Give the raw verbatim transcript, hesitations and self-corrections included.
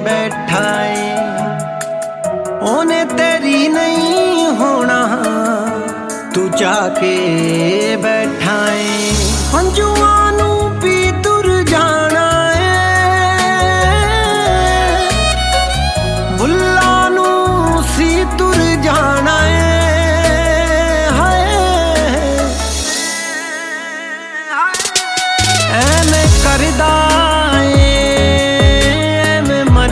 बैठा है ओने तेरी नहीं होना तू जाके बैठा है। हंजुआं